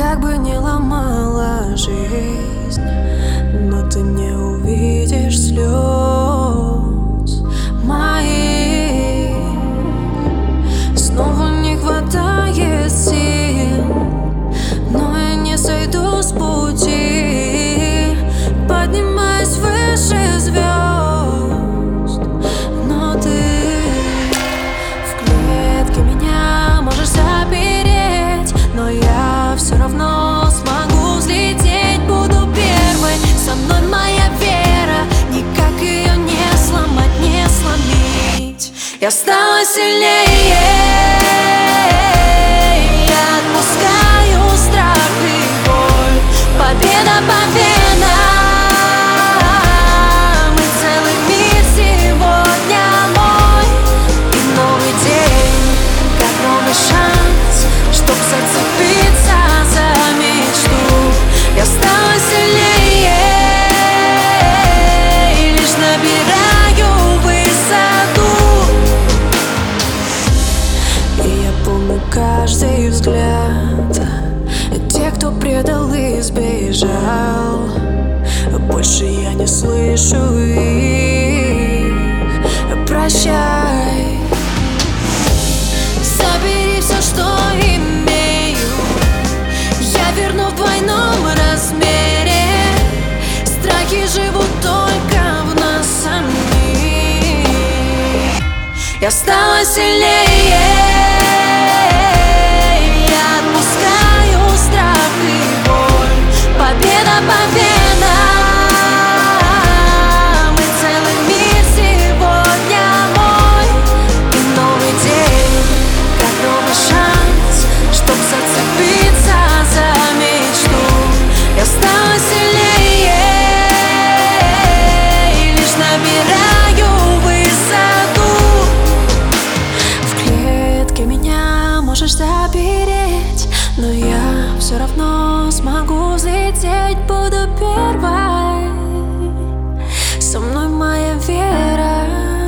Как бы ни ломала жизнь, но ты не увидишь слез моих. Снова не хватает сил, но я не сойду с пути. Поднимаюсь выше звезд, но ты в клетке меня можешь запереть, но я все равно смогу взлететь. Буду первой, со мной моя вера, никак ее не сломать, не сломить. Я стала сильнее, я отпускаю страх и боль. Победа по венам, и целый мир сегодня мой. И новый день, как новый шанс, чтоб зацепиться за мечту. Я стала сильнее и лишь набираю высоту. И я помню каждый взгляд, те, кто предал и сбежал. Больше я не слышу их. Прощай. Забери все, что имею, я верну в двойном размере. Страхи живут только в нас самих. Я стала сильнее, я отпускаю страх и боль. Победа по венам, и целый мир сегодня мой. И новый день, как новый шанс, чтоб зацепиться за мечту. Я стала сильнее и лишь набираю высоту. В клетке меня можешь запереть, но я все равно смогу взлететь. Буду первой, со мной моя вера.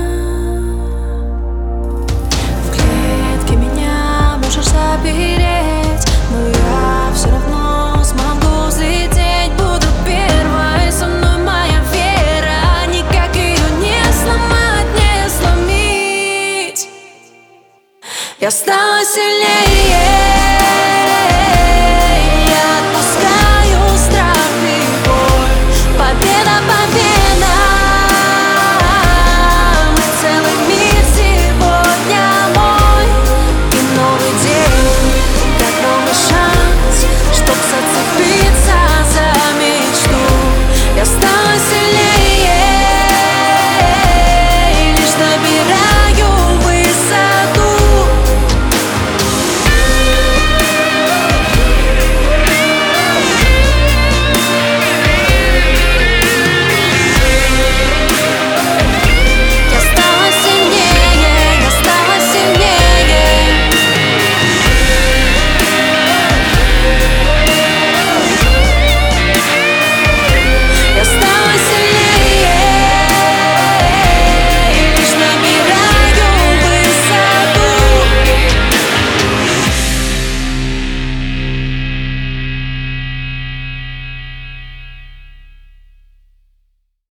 В клетке меня можешь запереть, но я все равно смогу взлететь. Буду первой, со мной моя вера, никак ее не сломать, не сломить. Я стала сильнее.